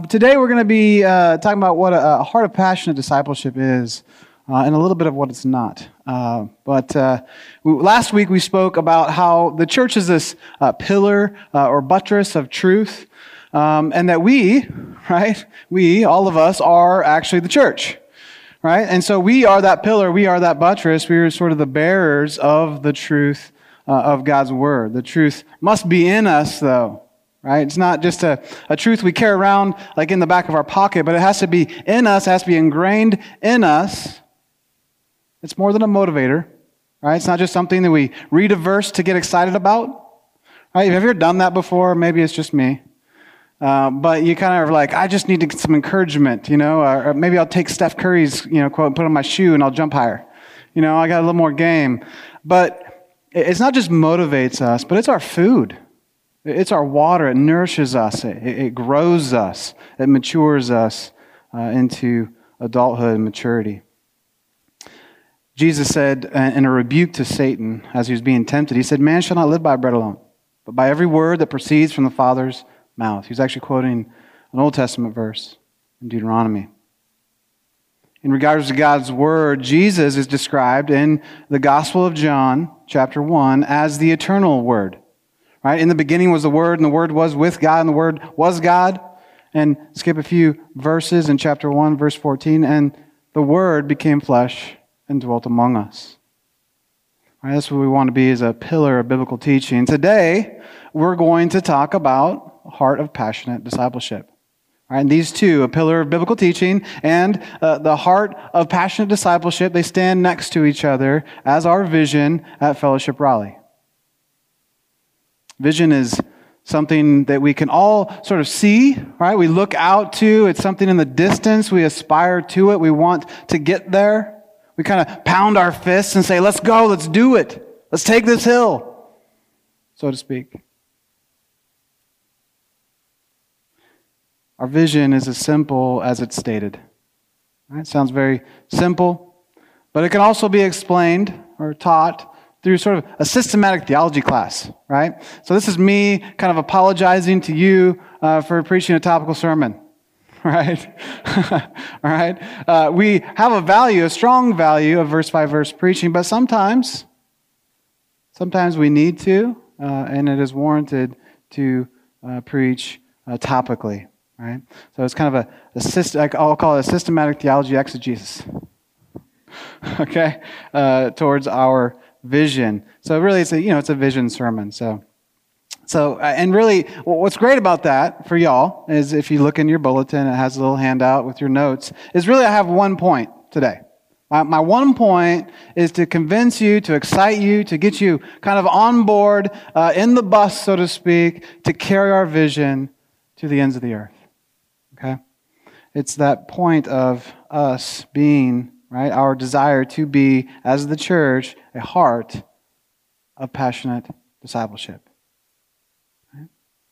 Today we're going to be talking about what a heart of passionate discipleship is, and a little bit of what it's not. Last week we spoke about how the church is this pillar or buttress of truth, and that we, all of us, are actually the church. Right? And so we are that pillar, we are that buttress, we are sort of the bearers of the truth of God's Word. The truth must be in us, though. Right? It's not just a truth we carry around like in the back of our pocket, but it has to be in us, it has to be ingrained in us. It's more than a motivator. Right? It's not just something that we read a verse to get excited about. Right? Have you ever done that before? Maybe it's just me. But you kind of are like, I just need to get some encouragement, or maybe I'll take Steph Curry's, quote, and put on my shoe and I'll jump higher. I got a little more game. But it's not just motivates us, but it's our food. It's our water. It nourishes us. It grows us. It matures us into adulthood and maturity. Jesus said in a rebuke to Satan as he was being tempted, he said, "Man shall not live by bread alone, but by every word that proceeds from the Father's mouth." He was actually quoting an Old Testament verse in Deuteronomy. In regards to God's Word, Jesus is described in the Gospel of John, chapter 1, as the eternal Word. Right? In the beginning was the Word, and the Word was with God, and the Word was God. And skip a few verses in chapter 1, verse 14, and the Word became flesh and dwelt among us. Right? That's what we want to be, as a pillar of biblical teaching. Today, we're going to talk about heart of passionate discipleship. Right? And these two, a pillar of biblical teaching and the heart of passionate discipleship, they stand next to each other as our vision at Fellowship Raleigh. Vision is something that we can all sort of see, right? We look out to. It's something in the distance. We aspire to it. We want to get there. We kind of pound our fists and say, let's go, let's do it. Let's take this hill, so to speak. Our vision is as simple as it's stated. Right? It sounds very simple, but it can also be explained or taught through sort of a systematic theology class, right? So this is me kind of apologizing to you for preaching a topical sermon, right? All right? We have a strong value of verse-by-verse preaching, but sometimes we need to, and it is warranted to preach topically. Right? So it's kind of I'll call it a systematic theology exegesis, okay, towards our vision. So really, it's a vision sermon. So and really, what's great about that for y'all is if you look in your bulletin, it has a little handout with your notes. Is really I have one point today. My one point is to convince you, to excite you, to get you kind of on board in the bus, so to speak, to carry our vision to the ends of the earth. Okay? It's that point of us being, right, our desire to be, as the church, a heart of passionate discipleship. Right?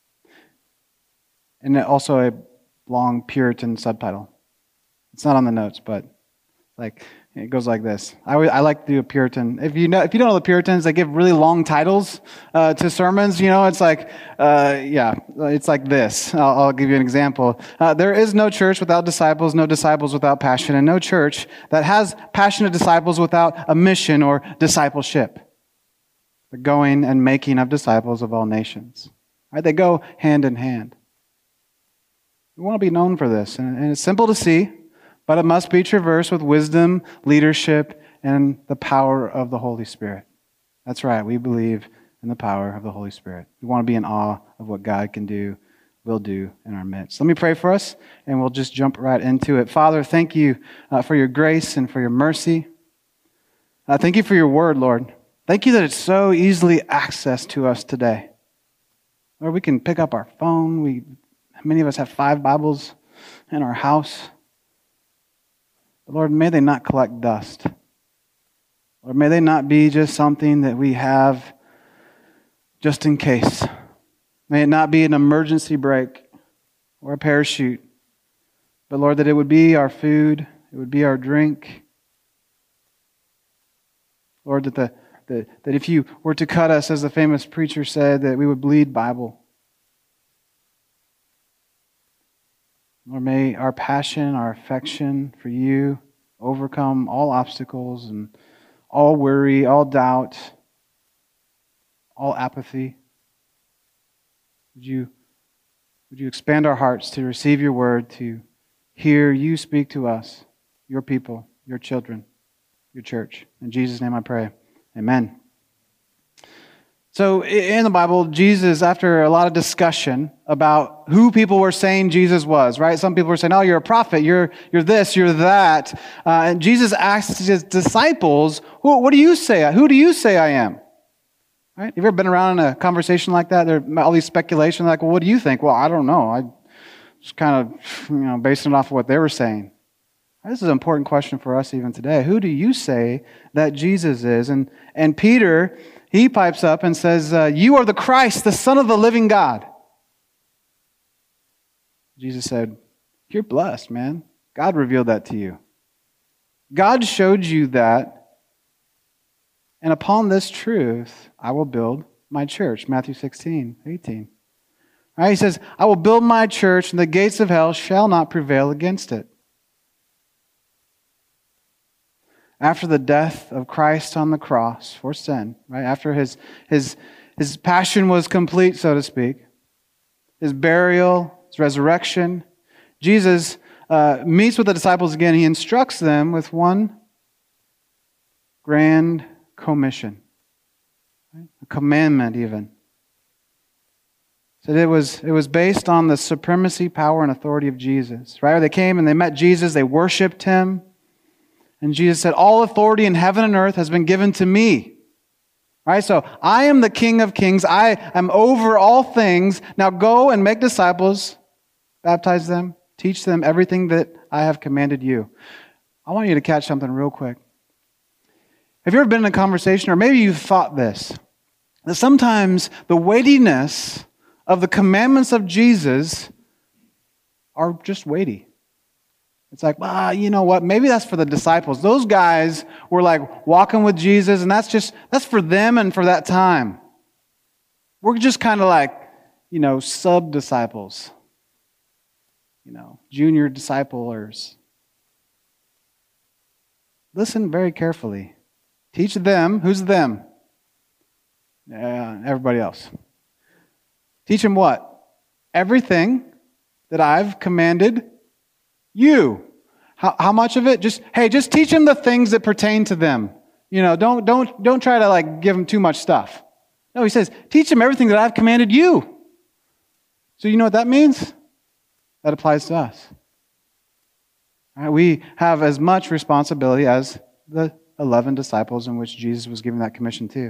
And also a long Puritan subtitle. It's not on the notes, but it goes like this. I like to do a Puritan. If you don't know the Puritans, they give really long titles to sermons. It's like, it's like this. I'll give you an example. There is no church without disciples, no disciples without passion, and no church that has passionate disciples without a mission or discipleship. The going and making of disciples of all nations. Right? They go hand in hand. We want to be known for this, and it's simple to see. But it must be traversed with wisdom, leadership, and the power of the Holy Spirit. That's right, we believe in the power of the Holy Spirit. We want to be in awe of what God can do, will do in our midst. Let me pray for us, and we'll just jump right into it. Father, thank you for your grace and for your mercy. Thank you for your word, Lord. Thank you that it's so easily accessed to us today. Lord, we can pick up our phone. Many of us have 5 Bibles in our house. But Lord, may they not collect dust. Lord, may they not be just something that we have just in case. May it not be an emergency brake or a parachute. But Lord, that it would be our food, it would be our drink. Lord, that if you were to cut us, as the famous preacher said, that we would bleed Bible. Lord, may our passion, our affection for you overcome all obstacles and all worry, all doubt, all apathy. Would you expand our hearts to receive your word, to hear you speak to us, your people, your children, your church. In Jesus' name I pray. Amen. So in the Bible, Jesus, after a lot of discussion about who people were saying Jesus was, right? Some people were saying, oh, you're a prophet, you're this, you're that. And Jesus asked his disciples, what do you say? Who do you say I am? Right? Have you ever been around in a conversation like that? There are all these speculation, like, well, what do you think? Well, I don't know. I just kind of, basing it off of what they were saying. This is an important question for us even today. Who do you say that Jesus is? And Peter, he pipes up and says, you are the Christ, the Son of the living God. Jesus said, you're blessed, man. God revealed that to you. God showed you that. And upon this truth, I will build my church. Matthew 16:18. Right, he says, I will build my church, and the gates of hell shall not prevail against it. After the death of Christ on the cross for sin, right? After his passion was complete, so to speak, his burial, his resurrection, Jesus meets with the disciples again. He instructs them with one grand commission, right? A commandment even. So it was based on the supremacy, power, and authority of Jesus. Right? They came and they met Jesus, they worshiped him. And Jesus said, all authority in heaven and earth has been given to me. Right? So I am the King of Kings. I am over all things. Now go and make disciples, baptize them, teach them everything that I have commanded you. I want you to catch something real quick. Have you ever been in a conversation, or maybe you've thought this, that sometimes the weightiness of the commandments of Jesus are just weighty? It's like, well, you know what? Maybe that's for the disciples. Those guys were like walking with Jesus, and that's for them and for that time. We're just kind of like, sub-disciples, junior disciplers. Listen very carefully. Teach them. Who's them? Everybody else. Teach them what? Everything that I've commanded you. How much of it? Just teach them the things that pertain to them. Don't try to give them too much stuff. No, he says, teach them everything that I've commanded you. So you know what that means? That applies to us. All right, we have as much responsibility as the 11 disciples in which Jesus was giving that commission to.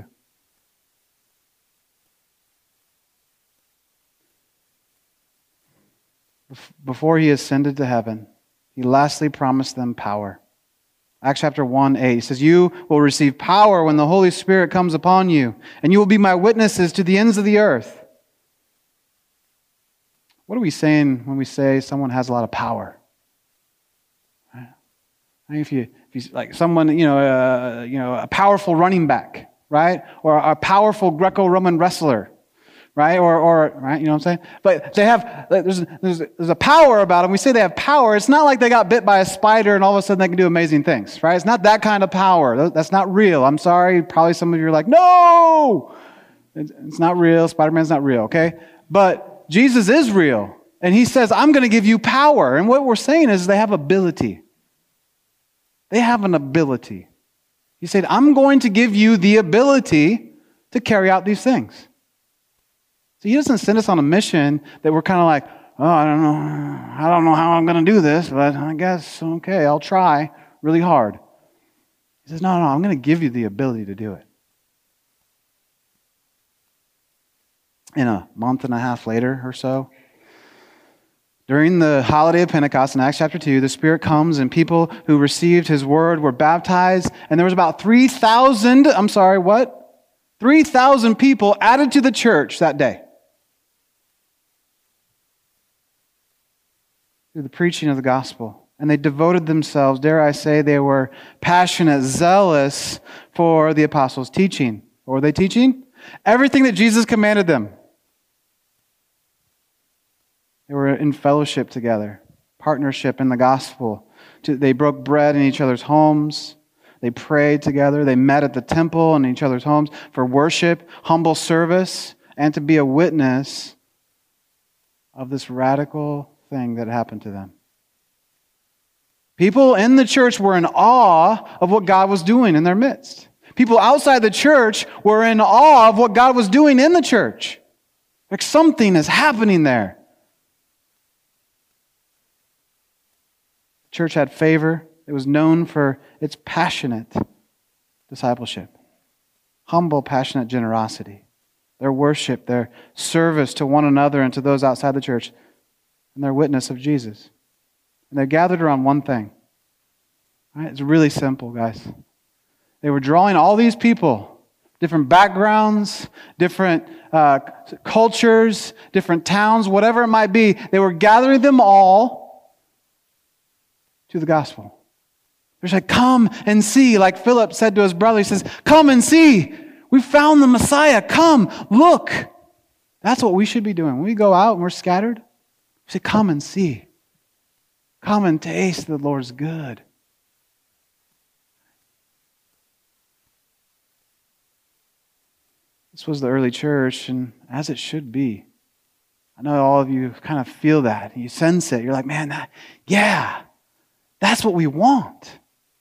Before he ascended to heaven, he lastly promised them power. Acts chapter 1:8, he says, you will receive power when the Holy Spirit comes upon you, and you will be my witnesses to the ends of the earth. What are we saying when we say someone has a lot of power? If you like someone, a powerful running back, right? Or a powerful Greco-Roman wrestler, right? Or right, you know what I'm saying? But they have, there's a power about them. We say they have power. It's not like they got bit by a spider and all of a sudden they can do amazing things, right? It's not that kind of power. That's not real. I'm sorry. Probably some of you are like, no! It's not real. Spider-Man's not real, okay? But Jesus is real. And he says, I'm going to give you power. And what we're saying is they have ability. They have an ability. He said, I'm going to give you the ability to carry out these things. So he doesn't send us on a mission that we're kind of like, oh, I don't know how I'm going to do this, but I guess, okay, I'll try really hard. He says, no, I'm going to give you the ability to do it. In a month and a half later or so, during the holiday of Pentecost in Acts chapter 2, the Spirit comes and people who received his word were baptized, and there was about 3,000 people added to the church that day. Through the preaching of the gospel. And they devoted themselves, dare I say, they were passionate, zealous for the apostles' teaching. What were they teaching? Everything that Jesus commanded them. They were in fellowship together. partnership in the gospel. They broke bread in each other's homes. They prayed together. They met at the temple in each other's homes for worship, humble service, and to be a witness of this radical thing that happened to them. People in the church were in awe of what God was doing in their midst. People outside the church were in awe of what God was doing in the church. Like something is happening there. The church had favor. It was known for its passionate discipleship, humble, passionate generosity, their worship, their service to one another and to those outside the church, and their witness of Jesus. And they're gathered around one thing. Right? It's really simple, guys. They were drawing all these people, different backgrounds, different cultures, different towns, whatever it might be. They were gathering them all to the gospel. They're like, come and see. Like Philip said to his brother, he says, come and see. We found the Messiah. Come, look. That's what we should be doing. When we go out and we're scattered, we say, come and see. Come and taste the Lord's good. This was the early church, and as it should be. I know all of you kind of feel that. You sense it. You're like, man, that's what we want.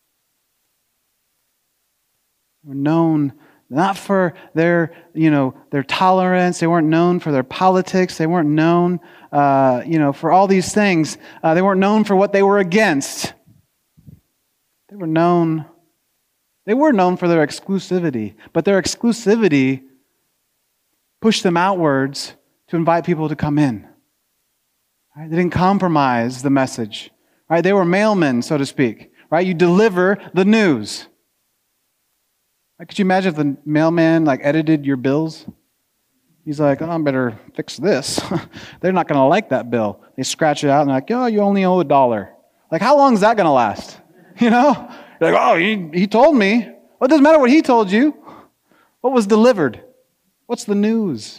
We're known not for their tolerance. They weren't known for their politics. They weren't known, for all these things. They weren't known for what they were against. They were known for their exclusivity, but their exclusivity pushed them outwards to invite people to come in. Right? They didn't compromise the message. Right? They were mailmen, so to speak. Right? You deliver the news. Right? Could you imagine if the mailman edited your bills? He's like, oh, I better fix this. They're not going to like that bill. They scratch it out and they're like, oh, you only owe $1. Like, how long is that going to last? You're like, oh, he told me. Well, it doesn't matter what he told you. What was delivered? What's the news?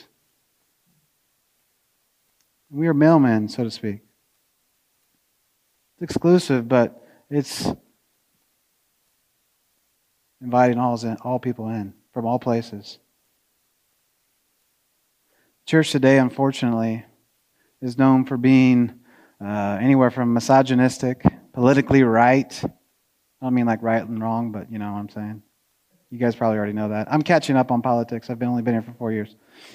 We are mailmen, so to speak. It's exclusive, but it's inviting all people in from all places. Church today, unfortunately, is known for being anywhere from misogynistic, politically right. I don't mean like right and wrong, but you know what I'm saying. You guys probably already know that. I'm catching up on politics. I've only been here for 4 years.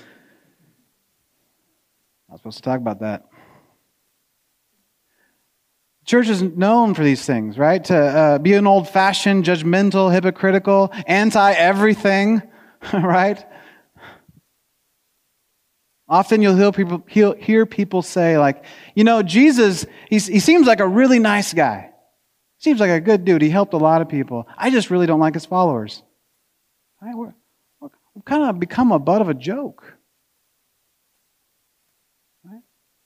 Not supposed to talk about that. Church is known for these things, right? To be an old-fashioned, judgmental, hypocritical, anti-everything, right? Often you'll hear people say, like, Jesus, he seems like a really nice guy. Seems like a good dude. He helped a lot of people. I just really don't like his followers. Right? We've kind of become a butt of a joke. Right?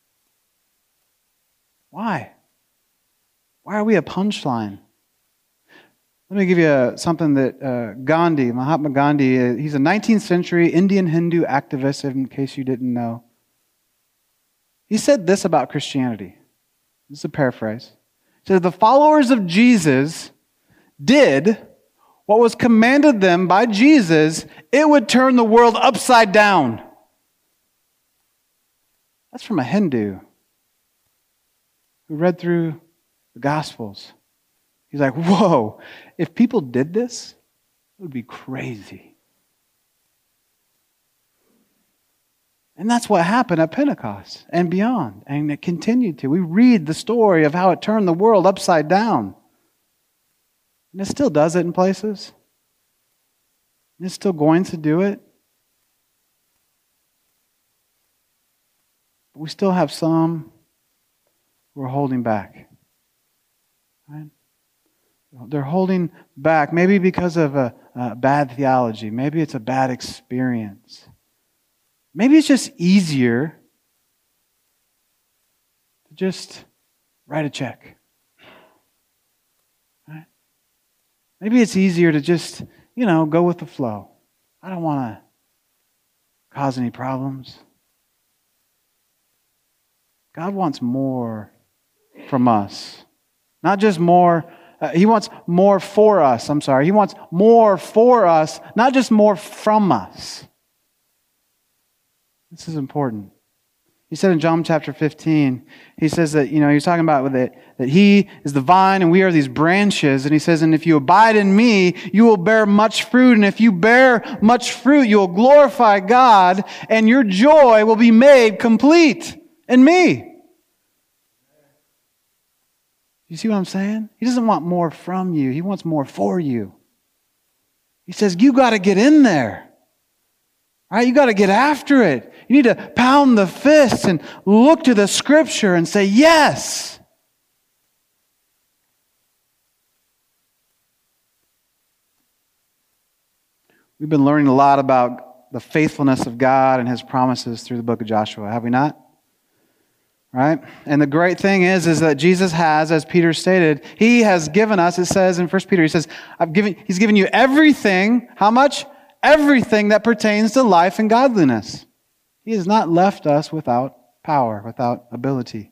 Why? Why are we a punchline? Let me give you something that Mahatma Gandhi, he's a 19th century Indian Hindu activist, in case you didn't know. He said this about Christianity. This is a paraphrase. He said, the followers of Jesus did what was commanded them by Jesus, it would turn the world upside down. That's from a Hindu who read through the Gospels. He's like, whoa, if people did this, it would be crazy. And that's what happened at Pentecost and beyond. And it continued to. We read the story of how it turned the world upside down. And it still does it in places. And it's still going to do it. But we still have some who are holding back. Right? They're holding back, maybe because of a bad theology. Maybe it's a bad experience. Maybe it's just easier to just write a check. Right? Maybe it's easier to just, go with the flow. I don't want to cause any problems. God wants more from us. Not just more, He wants more for us. He wants more for us, not just more from us. This is important. He said in John chapter 15, he says that, he's talking about that He is the vine and we are these branches. And he says, and if you abide in me, you will bear much fruit. And if you bear much fruit, you will glorify God and your joy will be made complete in me. You see what I'm saying? He doesn't want more from you. He wants more for you. He says, you got to get in there. All right? You got to get after it. You need to pound the fist and look to the Scripture and say, yes. We've been learning a lot about the faithfulness of God and His promises through the book of Joshua, have we not? Right? And the great thing is that Jesus has, as Peter stated, He has given us, it says in 1 Peter, He says, He's given you everything, how much? Everything that pertains to life and godliness. He has not left us without power, without ability.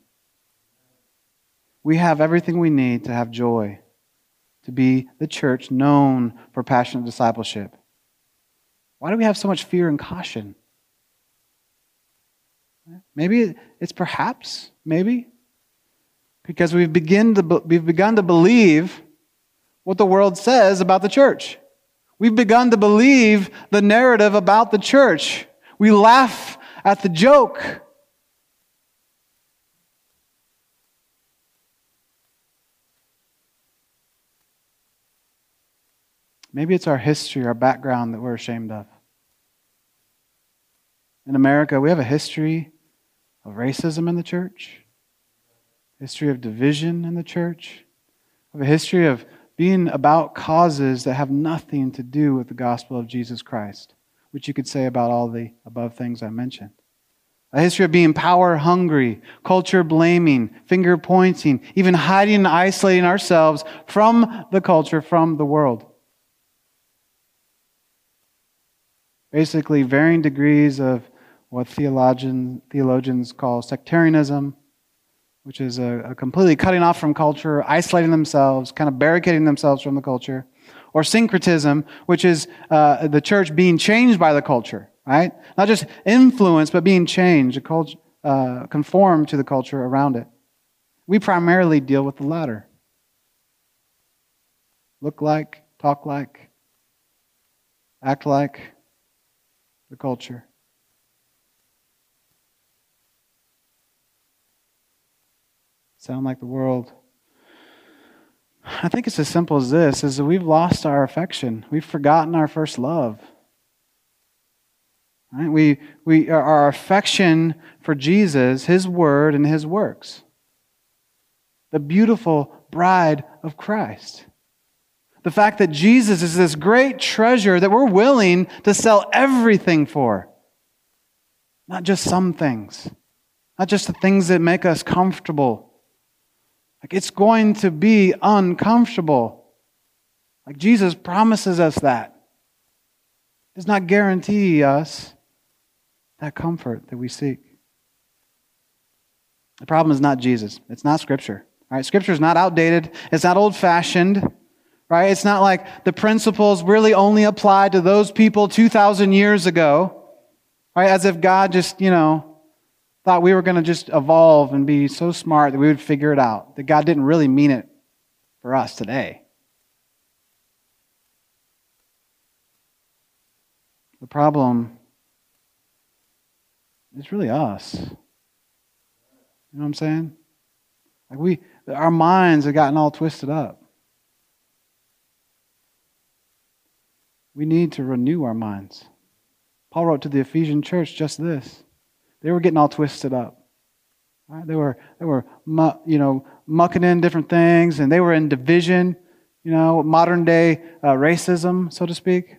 We have everything we need to have joy, to be the church known for passionate discipleship. Why do we have so much fear and caution? Maybe it's perhaps because we've begun to believe what the world says about the church. We've begun to believe the narrative about the church. We laugh at the joke. Maybe it's our history, our background that we're ashamed of. In America, we have a history of racism in the church, history of division in the church, we have a history of being about causes that have nothing to do with the gospel of Jesus Christ, which you could say about all the above things I mentioned. A history of being power hungry, culture blaming, finger pointing, even hiding and isolating ourselves from the culture, from the world. Basically, varying degrees of what theologians call sectarianism, which is a completely cutting off from culture, isolating themselves, kind of barricading themselves from the culture, or syncretism, which is the church being changed by the culture, right? Not just influenced, but being changed, conformed to the culture around it. We primarily deal with the latter. Look like, talk like, act like the culture. Sound like the world. I think it's as simple as this, is that we've lost our affection. We've forgotten our first love. Right? Our affection for Jesus, His Word, and His works. The beautiful bride of Christ. The fact that Jesus is this great treasure that we're willing to sell everything for. Not just some things. Not just the things that make us comfortable. Like it's going to be uncomfortable. Like Jesus promises us that. It does not guarantee us that comfort that we seek. The problem is not Jesus. It's not Scripture. Right? Scripture is not outdated. It's not old-fashioned. Right? It's not like the principles really only apply to those people 2,000 years ago. Right? As if God just, thought we were going to just evolve and be so smart that we would figure it out. That God didn't really mean it for us today. The problem is really us. You know what I'm saying? Like our minds have gotten all twisted up. We need to renew our minds. Paul wrote to the Ephesian church just this. They were getting all twisted up. Right? They were mucking in different things, and they were in division, modern day racism, so to speak.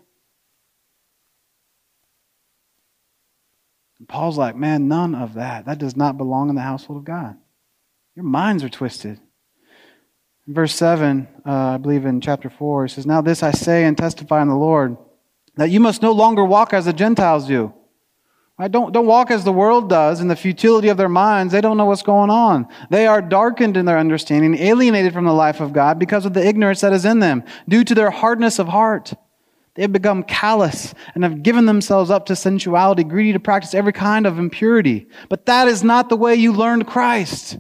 And Paul's like, man, none of that. That does not belong in the household of God. Your minds are twisted. In verse 7, I believe in chapter 4, he says, "Now this I say and testify in the Lord, that you must no longer walk as the Gentiles do, Right? Don't walk as the world does in the futility of their minds. They don't know what's going on. They are darkened in their understanding, alienated from the life of God because of the ignorance that is in them, due to their hardness of heart. They have become callous and have given themselves up to sensuality, greedy to practice every kind of impurity. But that is not the way you learned Christ.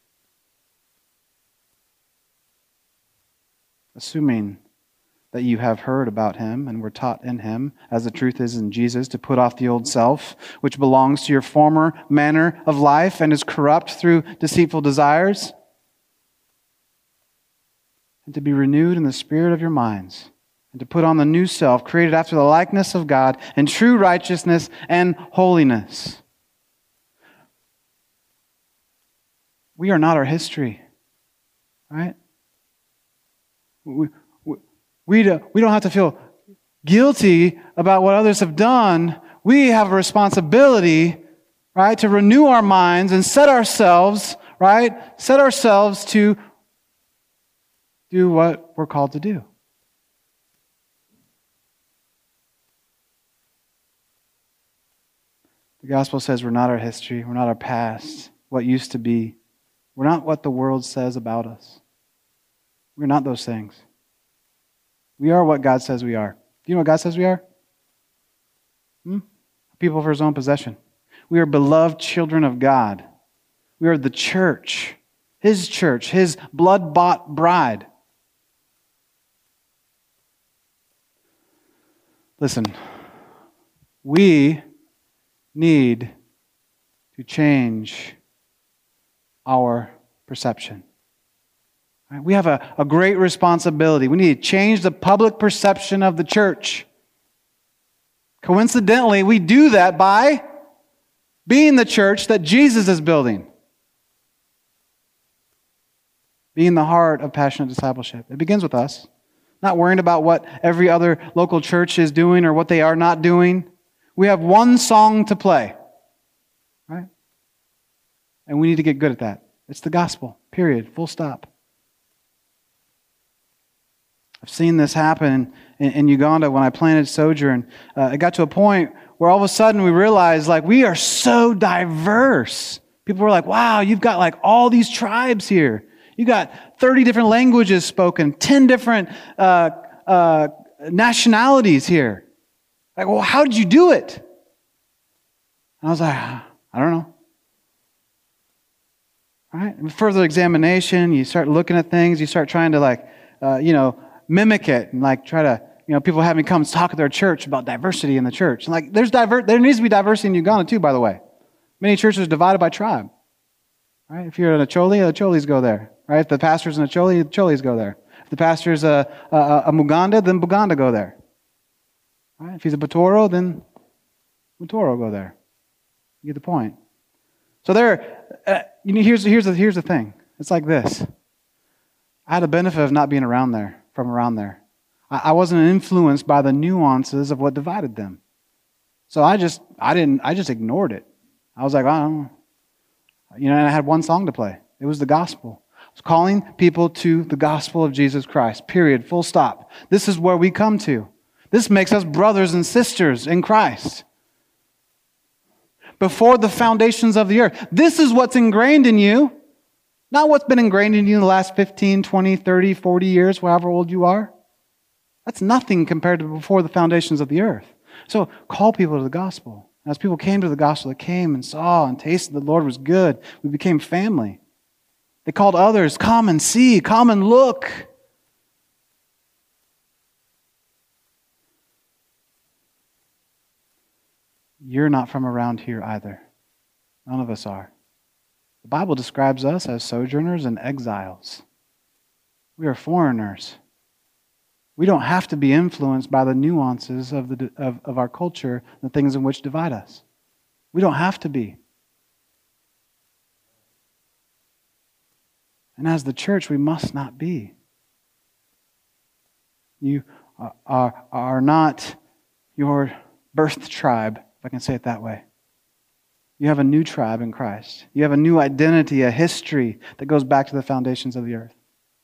Assuming that you have heard about him and were taught in him, as the truth is in Jesus, to put off the old self, which belongs to your former manner of life and is corrupt through deceitful desires, and to be renewed in the spirit of your minds, and to put on the new self, created after the likeness of God in true righteousness and holiness. We are not our history, right? We don't have to feel guilty about what others have done. We have a responsibility, right, to renew our minds and set ourselves to do what we're called to do. The gospel says we're not our history, we're not our past, what used to be. We're not what the world says about us. We're not those things. We are what God says we are. Do you know what God says we are? People for his own possession. We are beloved children of God. We are the church, his blood-bought bride. Listen, we need to change our perception. We have a great responsibility. We need to change the public perception of the church. Coincidentally, we do that by being the church that Jesus is building. Being the heart of passionate discipleship. It begins with us. Not worrying about what every other local church is doing or what they are not doing. We have one song to play. Right? And we need to get good at that. It's the gospel. Period. Full stop. I've seen this happen in Uganda when I planted Sojourn. It got to a point where all of a sudden we realized, we are so diverse. People were like, wow, you've got all these tribes here. You got 30 different languages spoken, 10 different nationalities here. Well, how did you do it? And I was like, I don't know. All right? And further examination, you start looking at things, you start trying to mimic it and try to, people have me come talk at their church about diversity in the church. And there needs to be diversity in Uganda too, by the way. Many churches are divided by tribe. Right? If you're an Acholi, the Acholis go there. Right? If the pastor's an Acholi, the Acholis go there. If the pastor's a Muganda, then Buganda go there. Right? If he's a Batoro, then Batoro go there. You get the point. So here's the thing. It's like this. I had a benefit of not being around there. From around there. I wasn't influenced by the nuances of what divided them. So I just ignored it. I was like, I don't know. And I had one song to play. It was the gospel. I was calling people to the gospel of Jesus Christ. Period. Full stop. This is where we come to. This makes us brothers and sisters in Christ. Before the foundations of the earth. This is what's ingrained in you. Not what's been ingrained in you in the last 15, 20, 30, 40 years, however old you are. That's nothing compared to before the foundations of the earth. So call people to the gospel. As people came to the gospel, they came and saw and tasted the Lord was good. We became family. They called others, come and see, come and look. You're not from around here either. None of us are. The Bible describes us as sojourners and exiles. We are foreigners. We don't have to be influenced by the nuances of our culture, the things in which divide us. We don't have to be. And as the church, we must not be. You are not your birth tribe, if I can say it that way. You have a new tribe in Christ. You have a new identity, a history that goes back to the foundations of the earth.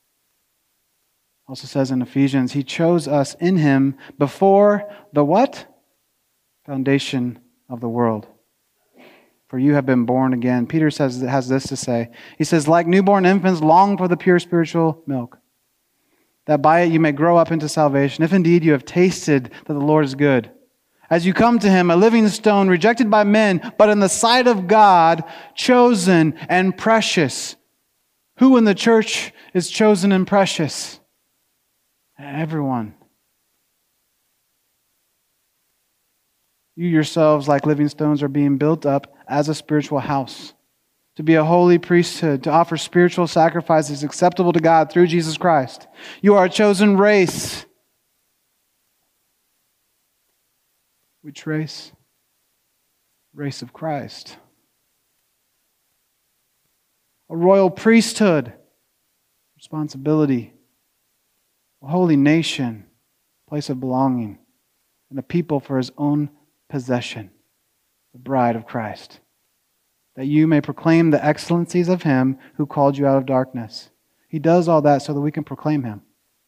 Also says in Ephesians, He chose us in Him before the what? Foundation of the world. for you have been born again. Peter has this to say. He says, like newborn infants, long for the pure spiritual milk, that by it you may grow up into salvation, if indeed you have tasted that the Lord is good. As you come to him, a living stone, rejected by men, but in the sight of God, chosen and precious. Who in the church is chosen and precious? Everyone. You yourselves, like living stones, are being built up as a spiritual house, to be a holy priesthood, to offer spiritual sacrifices acceptable to God through Jesus Christ. You are a chosen race. Which race? Race of Christ. A royal priesthood, responsibility, a holy nation, place of belonging, and a people for his own possession, the bride of Christ, that you may proclaim the excellencies of him who called you out of darkness. He does all that so that we can proclaim him.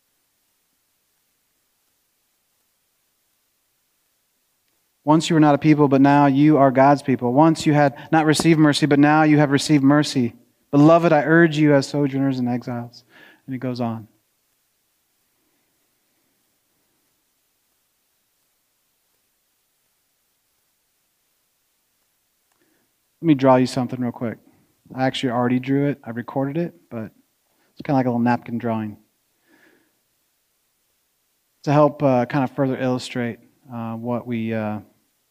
Once you were not a people, but now you are God's people. Once you had not received mercy, but now you have received mercy. Beloved, I urge you as sojourners and exiles. And it goes on. Let me draw you something real quick. I actually already drew it. I recorded it, but it's kind of like a little napkin drawing. To help kind of further illustrate what we kind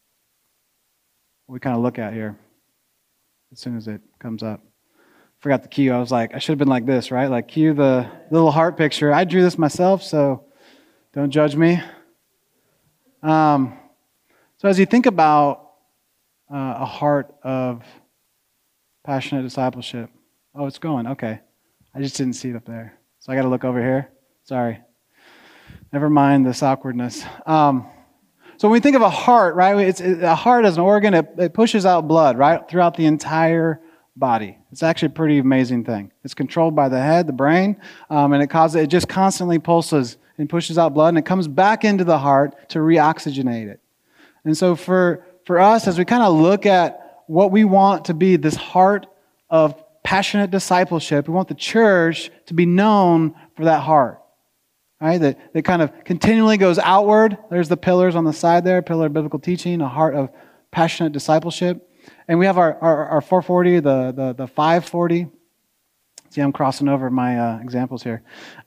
of look at here as soon as it comes up. Forgot the cue. I was like, I should have been like this, right? Like cue the little heart picture. I drew this myself, so don't judge me. So as you think about a heart of passionate discipleship. Oh, it's going. Okay. I just didn't see it up there. So I got to look over here. Sorry. Never mind this awkwardness. So when we think of a heart, right, a heart as an organ, it pushes out blood, right, throughout the entire body. It's actually a pretty amazing thing. It's controlled by the head, the brain, and it just constantly pulses and pushes out blood, and it comes back into the heart to reoxygenate it. And so for us, as we kind of look at what we want to be this heart of passionate discipleship, we want the church to be known for that heart, right? That kind of continually goes outward. There's the pillars on the side there, pillar of biblical teaching, a heart of passionate discipleship. And we have our 440, the 540. See, I'm crossing over my examples here.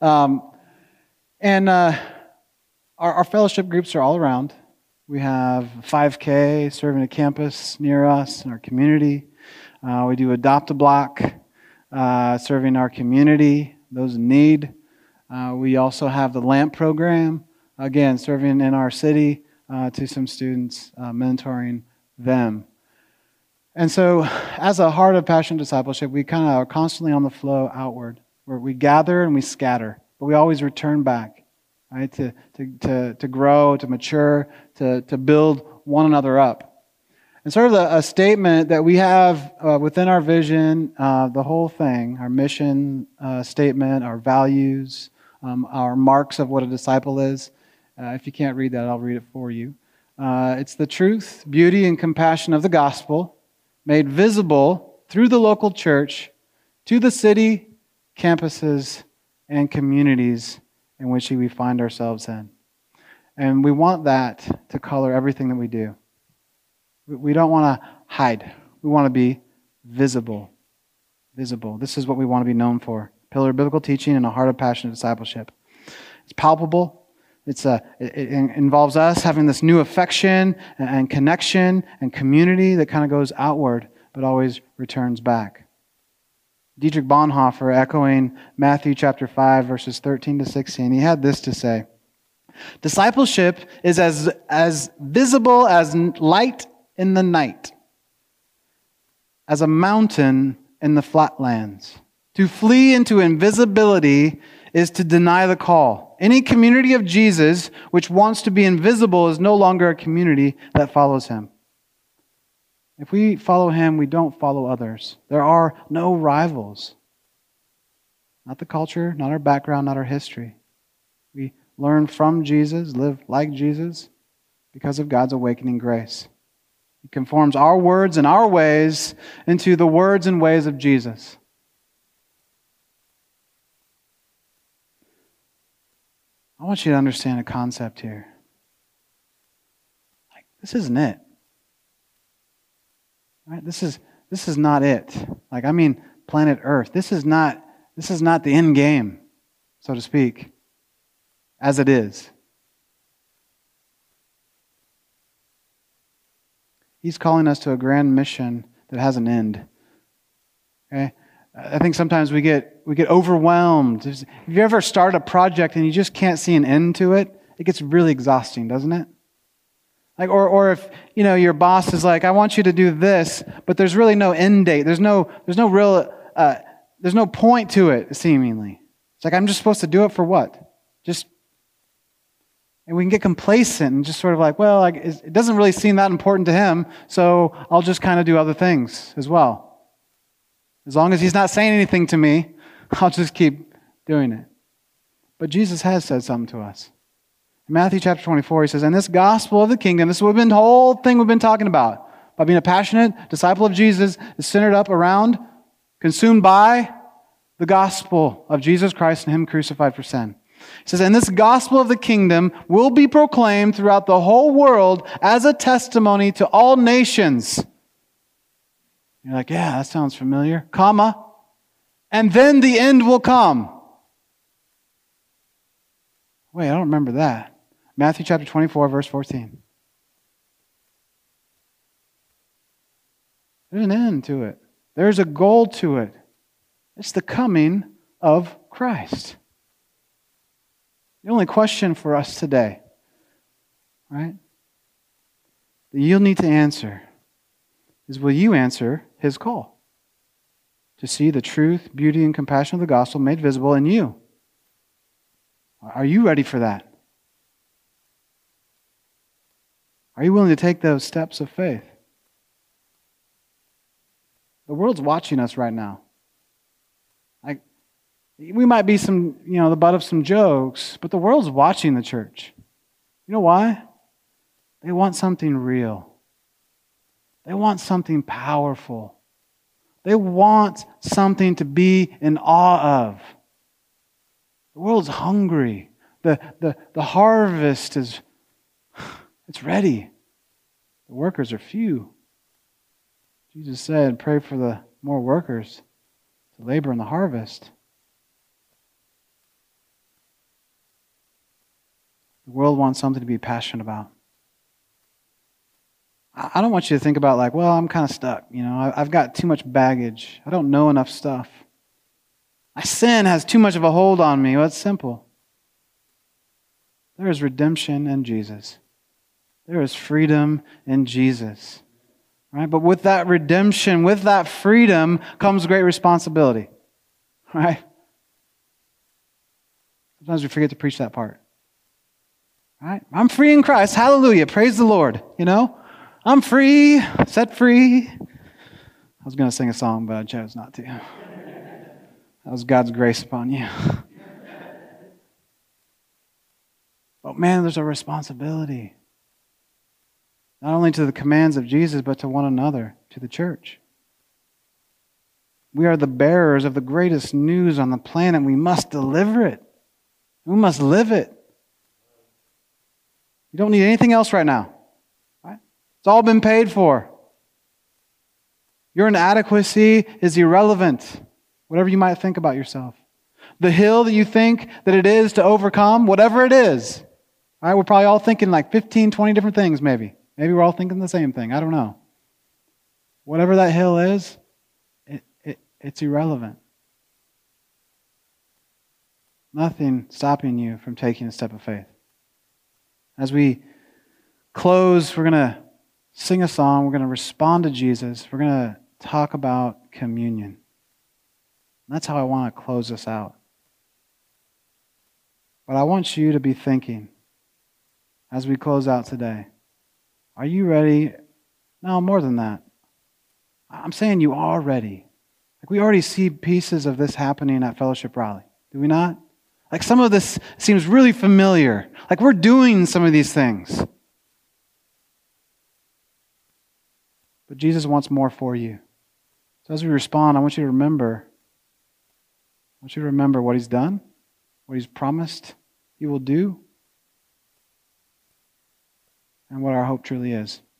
And our fellowship groups are all around. We have 5K serving a campus near us in our community. We do Adopt a Block, serving our community, those in need. We also have the LAMP program, again, serving in our city to some students, mentoring them. And so as a heart of passion discipleship, we kind of are constantly on the flow outward, where we gather and we scatter, but we always return back, right? To grow, to mature, to build one another up. And sort of a statement that we have within our vision, the whole thing, our mission statement, our values, our marks of what a disciple is. If you can't read that, I'll read it for you. It's the truth, beauty, and compassion of the gospel made visible through the local church to the city, campuses, and communities in which we find ourselves in. And we want that to color everything that we do. We don't want to hide. We want to be visible. Visible. This is what we want to be known for. Pillar of biblical teaching and a heart of passionate discipleship. It's palpable. It involves us having this new affection and connection and community that kind of goes outward but always returns back. Dietrich Bonhoeffer, echoing Matthew chapter 5, verses 13 to 16, he had this to say: discipleship is as visible as light in the night, as a mountain in the flatlands. To flee into invisibility is to deny the call. Any community of Jesus which wants to be invisible is no longer a community that follows him. If we follow him, we don't follow others. There are no rivals. Not the culture, not our background, not our history. We learn from Jesus, live like Jesus, because of God's awakening grace. He conforms our words and our ways into the words and ways of Jesus. I want you to understand a concept here. Like, this isn't it. Right? This is not it. Like, I mean, planet Earth. This is not the end game, so to speak, as it is. He's calling us to a grand mission that has an end. Okay? I think sometimes we get overwhelmed. If you ever start a project and you just can't see an end to it, it gets really exhausting, doesn't it? Like, or if your boss is like, I want you to do this, but there's really no end date. There's no point to it, seemingly. It's like, I'm just supposed to do it for what? And we can get complacent and just sort of like, well, it doesn't really seem that important to him, so I'll just kind of do other things as well. As long as he's not saying anything to me, I'll just keep doing it. But Jesus has said something to us. In Matthew chapter 24, he says, and this gospel of the kingdom, this is the whole thing we've been talking about. By being a passionate disciple of Jesus is centered up around, consumed by the gospel of Jesus Christ and Him crucified for sin. He says, and this gospel of the kingdom will be proclaimed throughout the whole world as a testimony to all nations. You're like, yeah, that sounds familiar. Comma. And then the end will come. Wait, I don't remember that. Matthew chapter 24, verse 14. There's an end to it. There's a goal to it. It's the coming of Christ. The only question for us today, right, that you'll need to answer is, will you answer His call to see the truth, beauty, and compassion of the gospel made visible in you? Are you ready for that? Are you willing to take those steps of faith? The world's watching us right now. We might be the butt of some jokes, but the world's watching the church. You know why? They want something real. They want something powerful. They want something to be in awe of. The world's hungry. The harvest it's ready. The workers are few. Jesus said, pray for the more workers to labor in the harvest. The world wants something to be passionate about. I don't want you to think about like, well, I'm kind of stuck. I've got too much baggage. I don't know enough stuff. My sin has too much of a hold on me. Well, it's simple. There is redemption in Jesus. There is freedom in Jesus. Right? But with that redemption, with that freedom, comes great responsibility. Right? Sometimes we forget to preach that part. Right? I'm free in Christ. Hallelujah. Praise the Lord. I'm free, set free. I was going to sing a song, but I chose not to. That was God's grace upon you. But man, there's a responsibility. Not only to the commands of Jesus, but to one another, to the church. We are the bearers of the greatest news on the planet. We must deliver it. We must live it. You don't need anything else right now. Right? It's all been paid for. Your inadequacy is irrelevant, whatever you might think about yourself. The hill that you think that it is to overcome, whatever it is. Right? We're probably all thinking like 15, 20 different things maybe. Maybe we're all thinking the same thing. I don't know. Whatever that hill is, it's irrelevant. Nothing stopping you from taking a step of faith. As we close, we're going to sing a song. We're going to respond to Jesus. We're going to talk about communion. That's how I want to close this out. But I want you to be thinking, as we close out today, are you ready? No, more than that. I'm saying you are ready. Like we already see pieces of this happening at Fellowship Raleigh. Do we not? Like some of this seems really familiar. Like we're doing some of these things. But Jesus wants more for you. So as we respond, I want you to remember. I want you to remember what He's done, what He's promised He will do, and what our hope truly is.